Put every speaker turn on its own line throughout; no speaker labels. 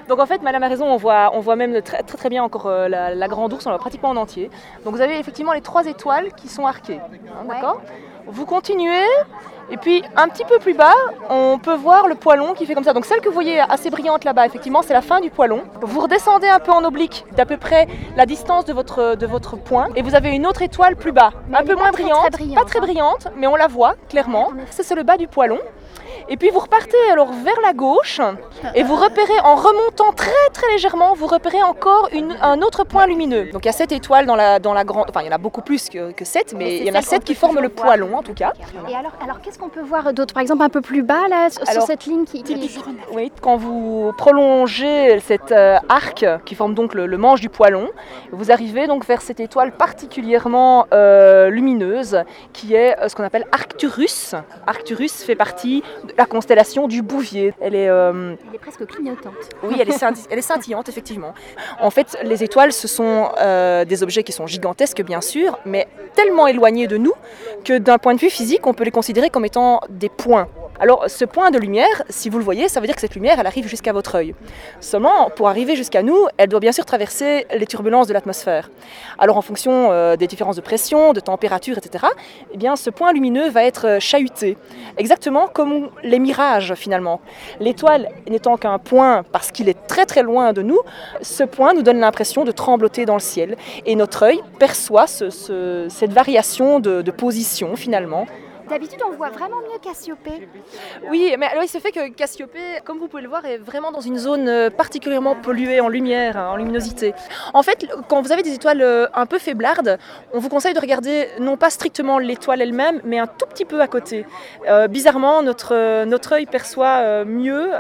Donc en fait, Madame a raison, on voit même très très, très bien encore la Grande Ourse, on la voit pratiquement en entier. Donc vous avez effectivement les 3 étoiles qui sont arquées, d'accord ? Vous continuez, et puis un petit peu plus bas, on peut voir le poilon qui fait comme ça. Donc celle que vous voyez assez brillante là-bas, effectivement, c'est la fin du poilon. Vous redescendez un peu en oblique, d'à peu près la distance de votre point, et vous avez une autre étoile plus bas, un peu moins brillante, pas très brillante, mais on la voit clairement. C'est le bas du poilon. Et puis vous repartez alors vers la gauche et vous repérez, en remontant très très légèrement, vous repérez encore un autre point lumineux. Donc il y a 7 étoiles dans la grande, enfin il y en a beaucoup plus que 7, mais il y en a 7 qui forment le poilon en tout cas.
Et alors qu'est-ce qu'on peut voir d'autre, par exemple un peu plus bas là, sur cette ligne qui...
Oui, quand vous prolongez cet arc qui forme donc le manche du poilon, vous arrivez donc vers cette étoile particulièrement lumineuse qui est ce qu'on appelle Arcturus. Arcturus fait partie de la constellation du Bouvier.
Elle est presque clignotante.
Oui, elle est scintillante, effectivement. En fait, les étoiles, ce sont des objets qui sont gigantesques, bien sûr, mais tellement éloignés de nous que d'un point de vue physique, on peut les considérer comme étant des points. Alors, ce point de lumière, si vous le voyez, ça veut dire que cette lumière, elle arrive jusqu'à votre œil. Seulement, pour arriver jusqu'à nous, elle doit bien sûr traverser les turbulences de l'atmosphère. Alors, en fonction des différences de pression, de température, etc., eh bien, ce point lumineux va être chahuté. Exactement comme les mirages, finalement. L'étoile n'étant qu'un point parce qu'il est très très loin de nous, ce point nous donne l'impression de trembloter dans le ciel. Et notre œil perçoit cette variation de position, finalement.
D'habitude, on voit vraiment mieux Cassiopée.
Oui, mais alors il se fait que Cassiopée, comme vous pouvez le voir, est vraiment dans une zone particulièrement polluée en lumière, en luminosité. En fait, quand vous avez des étoiles un peu faiblardes, on vous conseille de regarder non pas strictement l'étoile elle-même, mais un tout petit peu à côté. Bizarrement, notre œil perçoit mieux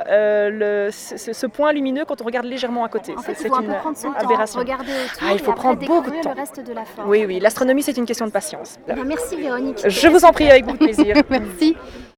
ce point lumineux quand on regarde légèrement à côté.
En fait, il faut un peu prendre son
aberration.
Temps, regarder autour
il faut prendre beaucoup de temps.
Le reste de la forme.
Oui, l'astronomie c'est une question de patience.
Merci Véronique.
Je vous en prie, avec beaucoup de plaisir.
Merci.